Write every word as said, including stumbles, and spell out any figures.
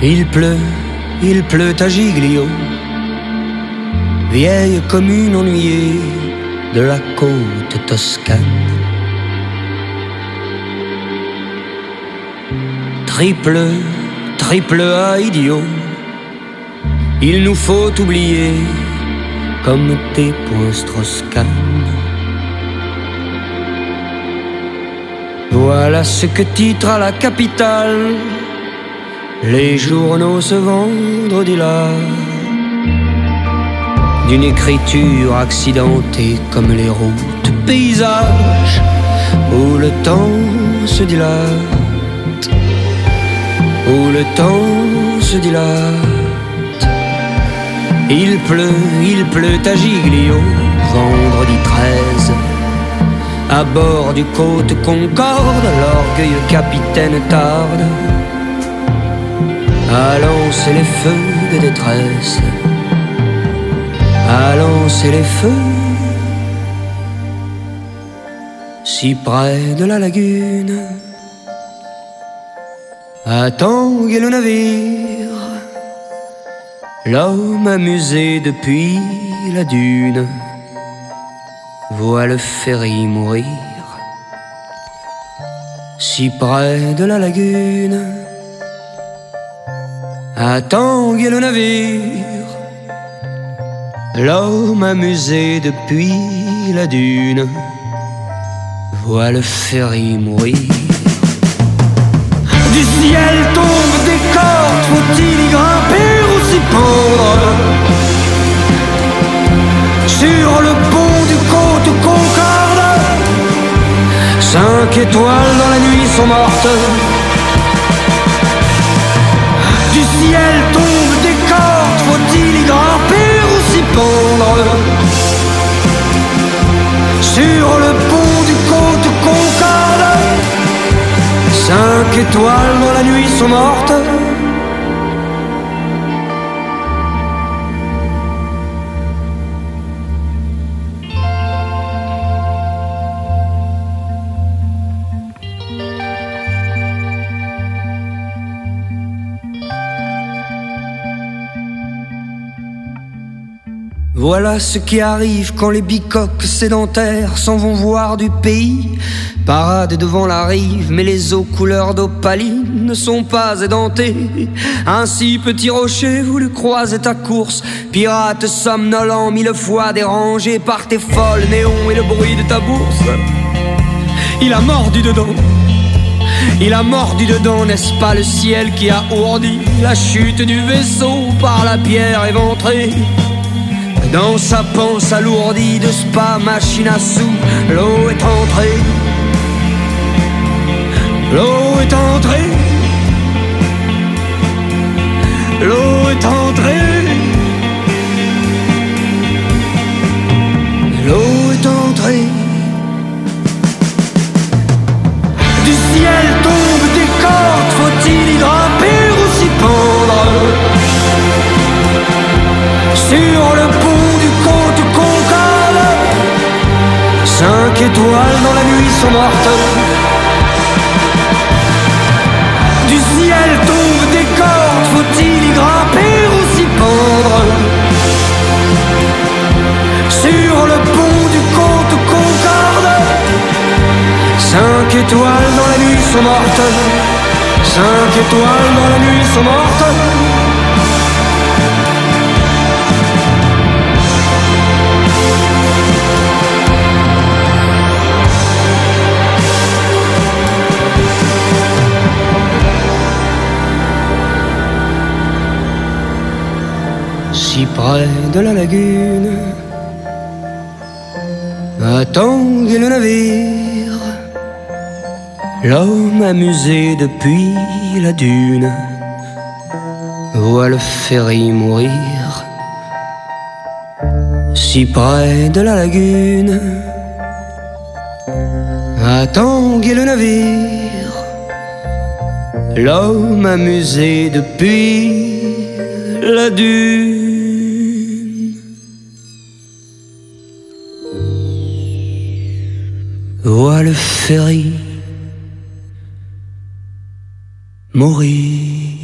Il pleut, il pleut à Giglio, vieille commune ennuyée de la côte toscane. Triple, triple A idiot, il nous faut oublier comme tes points Strauss-Kahn. Voilà ce que titre à la capitale les journaux ce vendredi-là, d'une écriture accidentée comme les routes paysages où le temps se dilate, où le temps se dilate. Il pleut, il pleut à Giglio, vendredi treize, à bord du Côte Concorde, l'orgueilleux capitaine tarde à lancer les feux de détresse, à lancer les feux si près de la lagune. À tanguer le navire, l'homme amusé depuis la dune voit le ferry mourir si près de la lagune. À tanguer le navire, l'homme amusé depuis la dune voit le ferry mourir. Du ciel tombent des cordes, faut-il y grimper ou s'y pendre? Sur le pont du Côte Concorde, cinq étoiles dans la nuit sont mortes. Du ciel tombent des cordes, faut-il y grimper ou s'y pendre? Sur le pont du Côte Concorde, cinq étoiles dans la nuit sont mortes. Voilà ce qui arrive quand les bicoques sédentaires s'en vont voir du pays. Parade devant la rive, mais les eaux couleur d'opaline ne sont pas édentées. Ainsi, petit rocher, vous le croisez ta course, pirate somnolent, mille fois dérangé par tes folles néons et le bruit de ta bourse. Il a mordu dedans, il a mordu dedans, n'est-ce pas le ciel qui a ourdi la chute du vaisseau par la pierre éventrée? Dans sa panse alourdie de spa, machine à sous, l'eau est entrée. L'eau est entrée. L'eau est entrée. L'eau est entrée. Du ciel tombent des cordes, faut-il y grimper ou s'y pendre? Sur le pont du Côte Concorde, cinq étoiles dans la nuit sont mortes. Du ciel tombent des cordes, faut-il y grimper ou s'y pendre? Sur le pont du Côte Concorde, cinq étoiles dans la nuit sont mortes. Cinq étoiles dans la nuit sont mortes. Si près de la lagune, à tanguer le navire, l'homme amusé depuis la dune voit le ferry mourir. Si près de la lagune, à tanguer le navire, l'homme amusé depuis la dune voit le ferry mourir.